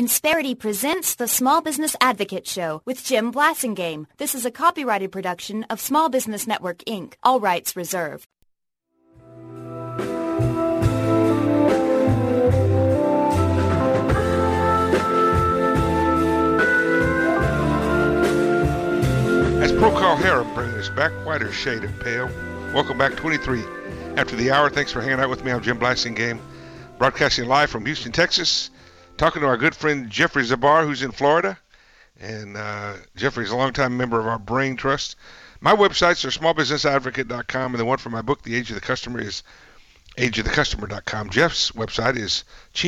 Insperity presents the Small Business Advocate Show with Jim Blasingame. This is a copyrighted production of Small Business Network, Inc., all rights reserved. As Procol Harum bringing us back, whiter shade of pale. Welcome back, 23 after the hour. Thanks for hanging out with me. I'm Jim Blasingame, broadcasting live from Houston, Texas. Talking to our good friend Jeffrey Zabar, who's in Florida. And Jeffrey's a longtime member of our Brain Trust. My websites are smallbusinessadvocate.com, and the one for my book, The Age of the Customer, is ageofthecustomer.com. Jeff's website is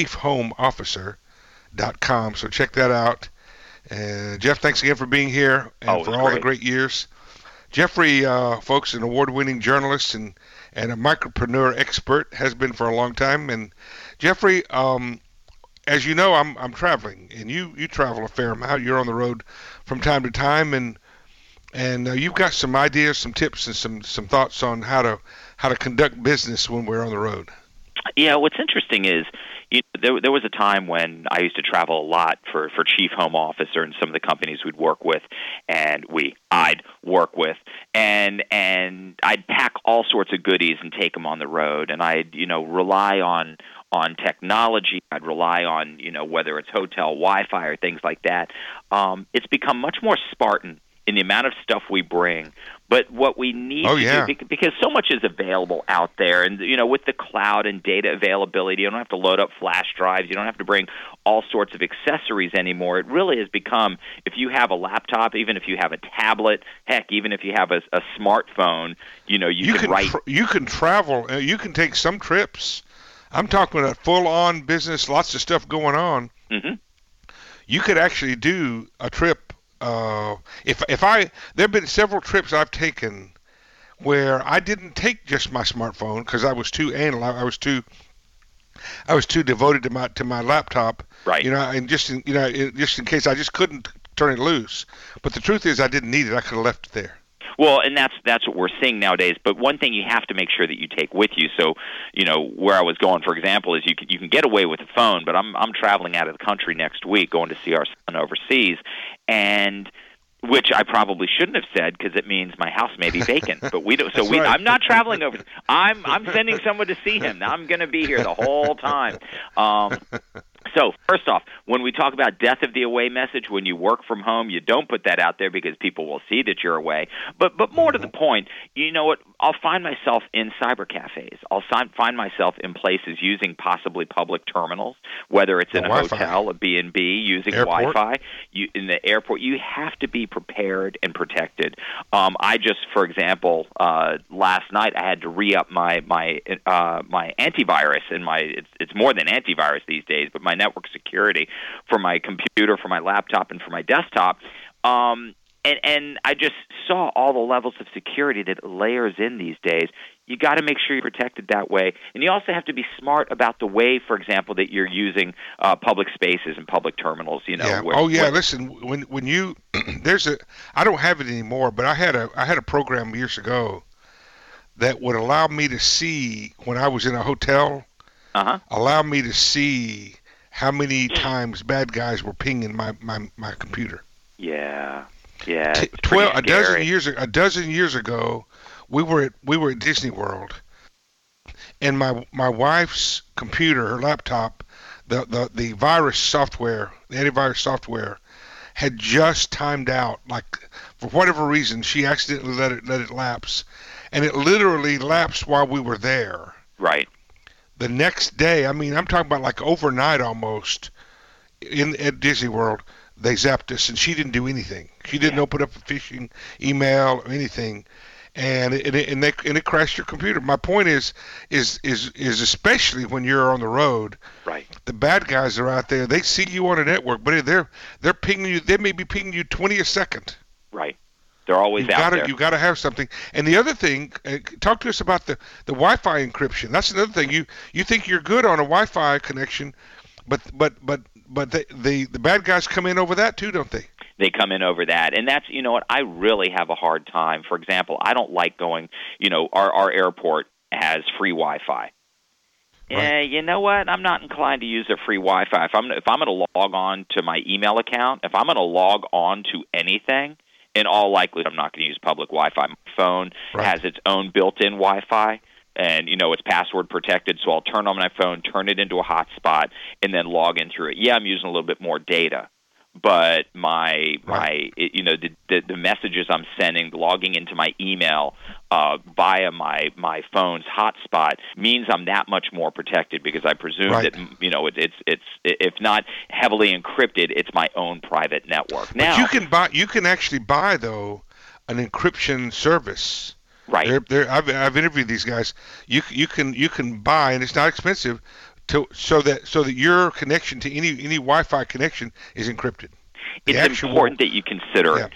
chiefhomeofficer.com, so check that out. And Jeff, thanks again for being here and for all the great years. Jeffrey, folks, an award-winning journalist and a micropreneur expert, has been for a long time. And Jeffrey, as you know, I'm traveling, and you travel a fair amount. You're on the road from time to time, and you've got some ideas, some tips, and some thoughts on how to conduct business when we're on the road. Yeah, what's interesting is there was a time when I used to travel a lot for chief home officer and some of the companies we'd work with, and I'd work with, and I'd pack all sorts of goodies and take them on the road, and I'd rely on technology. I'd rely on, whether it's hotel Wi-Fi or things like that. It's become much more Spartan in the amount of stuff we bring. But what we need to do, because so much is available out there, and, with the cloud and data availability, you don't have to load up flash drives. You don't have to bring all sorts of accessories anymore. It really has become, if you have a laptop, even if you have a tablet, heck, even if you have a smartphone, you can write. You can travel. You can take some trips. I'm talking about full-on business, lots of stuff going on. Mm-hmm. You could actually do a trip. There have been several trips I've taken where I didn't take just my smartphone because I was too anal. I was too devoted to my laptop. Right. And just in case I just couldn't turn it loose. But the truth is, I didn't need it. I could have left it there. Well, and that's what we're seeing nowadays. But one thing you have to make sure that you take with you. So, where I was going, for example, is you can get away with a phone, but I'm traveling out of the country next week, going to see our son overseas, and which I probably shouldn't have said because it means my house may be vacant. But we don't. So right. I'm not traveling over. I'm sending someone to see him. Now I'm going to be here the whole time. So first off, when we talk about death of the away message, when you work from home, you don't put that out there because people will see that you're away. But more to the point, you know what? I'll find myself in cyber cafes. I'll find myself in places using possibly public terminals, whether it's in a Wi-Fi. hotel, a B&B, using Airport. Wi-Fi. In the airport, you have to be prepared and protected. I just, for example, last night I had to re-up my antivirus, and it's more than antivirus these days, but my network security for my computer, for my laptop, and for my desktop. And I just saw all the levels of security that layers in these days. You got to make sure you're protected that way. And you also have to be smart about the way, for example, that you're using public spaces and public terminals. Listen, when you I don't have it anymore, but I had a program years ago that would allow me to see when I was in a hotel. Allow me to see how many times bad guys were pinging my computer. Yeah. A dozen years ago, we were at Disney World, and my wife's computer, her laptop, the virus software, the antivirus software, had just timed out. Like, for whatever reason, she accidentally let it lapse, and it literally lapsed while we were there. Right. The next day, I'm talking about like overnight almost, at Disney World, they zapped us, and she didn't do anything. She didn't open up a phishing email or anything, and it crashed your computer. My point is especially when you're on the road, right? The bad guys are out there. They see you on a network, but they're pinging you. They may be pinging you 20 a second. Right. They're always out there. You've got to have something. And the other thing, talk to us about the Wi-Fi encryption. That's another thing. You think you're good on a Wi-Fi connection, but the bad guys come in over that too, don't they? They come in over that. And that's, I really have a hard time. For example, I don't like going, our airport has free Wi-Fi. You know what? I'm not inclined to use a free Wi-Fi. If I'm going to log on to my email account, if I'm going to log on to anything, in all likelihood, I'm not going to use public Wi-Fi. My phone has its own built-in Wi-Fi, and it's password protected. So I'll turn on my phone, turn it into a hotspot, and then log in through it. Yeah, I'm using a little bit more data. But the messages I'm sending, logging into my email via my phone's hotspot means I'm that much more protected because I presume that it's if not heavily encrypted, it's my own private network. Now you can actually buy though an encryption service. Right. I've interviewed these guys. You can buy, and it's not expensive. So that your connection to any Wi-Fi connection is encrypted. It's important that you consider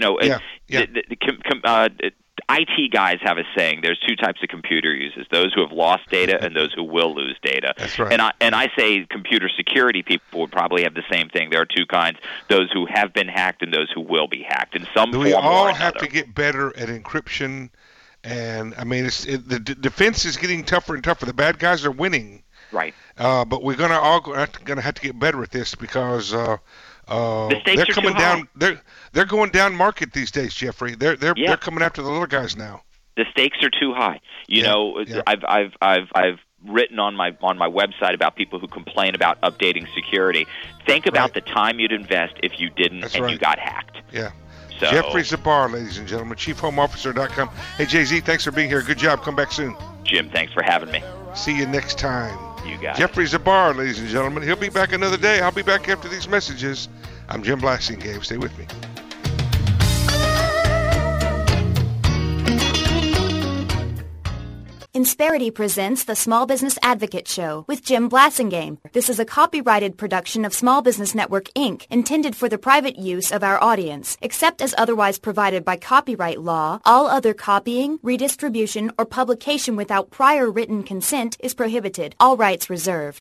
it. IT guys have a saying: there's two types of computer users: those who have lost data and those who will lose data. That's right. And I say computer security people would probably have the same thing. There are two kinds: those who have been hacked and those who will be hacked in some form or another. We all have to get better at encryption, and I mean, the defense is getting tougher and tougher. The bad guys are winning. Right. But we're gonna have to get better at this because the stakes they're coming are too down. high. They're going down market these days, Jeffrey. They're coming after the little guys now. The stakes are too high. I've written on my website about people who complain about updating security. Think about the time you'd invest if you didn't you got hacked. Yeah. So, Jeffrey Zabar, ladies and gentlemen, ChiefHomeOfficer.com. Hey, Jay-Z, thanks for being here. Good job. Come back soon. Jim, thanks for having me. See you next time. You got Jeffrey Zabar, ladies and gentlemen. He'll be back another day. I'll be back after these messages. I'm Jim Blasingame. Stay with me. Insperity presents the Small Business Advocate Show with Jim Blasingame. This is a copyrighted production of Small Business Network, Inc., intended for the private use of our audience. Except as otherwise provided by copyright law, all other copying, redistribution, or publication without prior written consent is prohibited. All rights reserved.